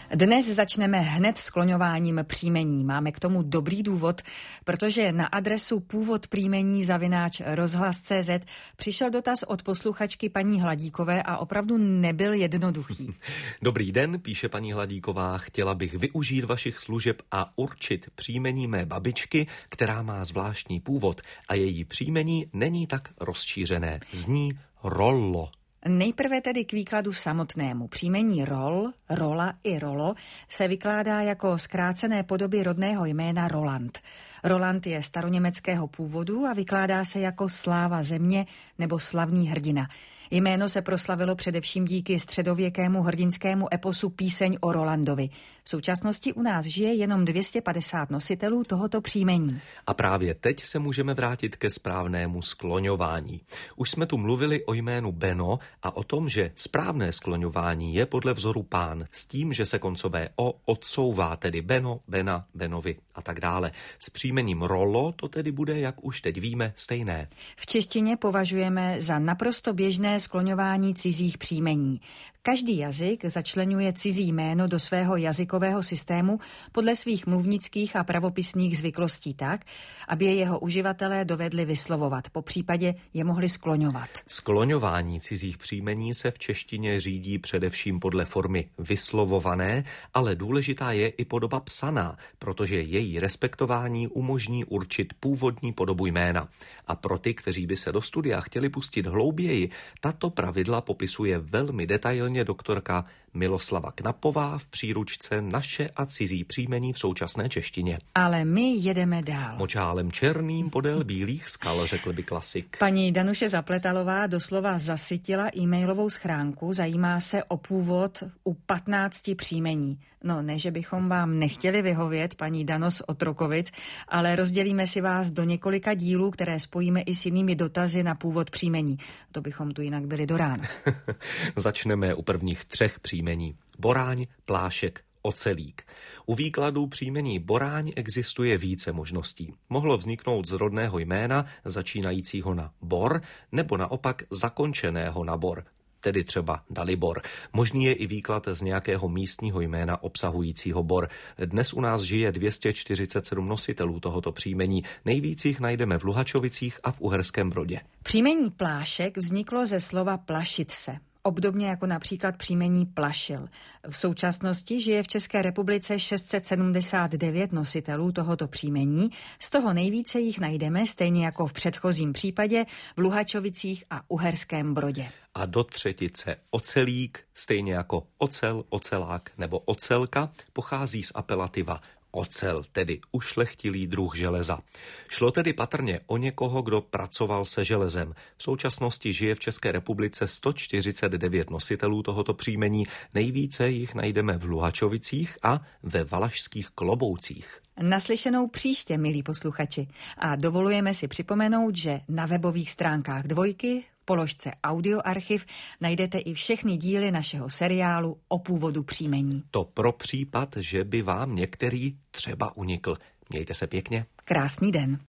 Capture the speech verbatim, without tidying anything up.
Dnes začneme hned skloňováním příjmení. Máme k tomu dobrý důvod, protože na adresu původ příjmení zavináč rozhlas tečka cé zet přišel dotaz od posluchačky paní Hladíkové a opravdu nebyl jednoduchý. Dobrý den, píše paní Hladíková, chtěla bych využít vašich služeb a určit příjmení mé babičky, která má zvláštní původ a její příjmení není tak rozšířené. Zní Rollo. Nejprve tedy k výkladu samotnému. Příjmení Rol, Rola i Rolo se vykládá jako zkrácené podoby rodného jména Roland. Roland je staroněmeckého původu a vykládá se jako sláva země nebo slavný hrdina. Jméno se proslavilo především díky středověkému hrdinskému eposu Píseň o Rolandovi. V současnosti u nás žije jenom dvě stě padesát nositelů tohoto příjmení. A právě teď se můžeme vrátit ke správnému skloňování. Už jsme tu mluvili o jménu Beno a o tom, že správné skloňování je podle vzoru Pán, s tím, že se koncové o odsouvá, tedy Beno, Bena, Benovi a tak dále. S příjmením Rollo to tedy bude, jak už teď víme, stejné. V češtině považujeme za naprosto běžné skloňování cizích příjmení. Každý jazyk začleňuje cizí jméno do svého jazykového systému podle svých mluvnických a pravopisných zvyklostí tak, aby je jeho uživatelé dovedli vyslovovat, popřípadě je mohli skloňovat. Skloňování cizích příjmení se v češtině řídí především podle formy vyslovované, ale důležitá je i podoba psaná, protože její respektování umožní určit původní podobu jména. A pro ty, kteří by se do studia chtěli pustit hlouběji, tato pravidla popisuje velmi detailně doktorka Miloslava Knapová v příručce Naše a cizí příjmení v současné češtině. Ale my jedeme dál. Močálem černým podél bílých skal, řekl by klasik. Paní Danuše Zapletalová doslova zasytila e-mailovou schránku, zajímá se o původ u patnácti příjmení. No, ne, že bychom vám nechtěli vyhovět, paní Dano z Otrokovic, ale rozdělíme si vás do několika dílů, které spojíme i s jinými dotazy na původ příjmení. To bychom tu jinak byli do rána. Začneme u prvních třech příjmení. Boráň, Plášek, Ocelík. U výkladu příjmení Boráň existuje více možností. Mohlo vzniknout z rodného jména začínajícího na Bor nebo naopak zakončeného na Bor, tedy třeba Dalibor. Možný je i výklad z nějakého místního jména obsahujícího Bor. Dnes u nás žije dvě stě čtyřicet sedm nositelů tohoto příjmení. Nejvíc jich najdeme v Luhačovicích a v Uherském Brodě. Příjmení Plášek vzniklo ze slova plašit se. Obdobně jako například příjmení Plašil. V současnosti žije v České republice šest set sedmdesát devět nositelů tohoto příjmení, z toho nejvíce jich najdeme, stejně jako v předchozím případě, v Luhačovicích a Uherském Brodě. A do třetice Ocelík, stejně jako ocel, ocelák nebo ocelka, pochází z apelativa ocel, tedy ušlechtilý druh železa. Šlo tedy patrně o někoho, kdo pracoval se železem. V současnosti žije v České republice sto čtyřicet devět nositelů tohoto příjmení, nejvíce jich najdeme v Luhačovicích a ve Valašských Kloboucích. Naslyšenou příště, milí posluchači. A dovolujeme si připomenout, že na webových stránkách Dvojky v položce Audioarchiv najdete i všechny díly našeho seriálu o původu příjmení. To pro případ, že by vám některý třeba unikl. Mějte se pěkně. Krásný den.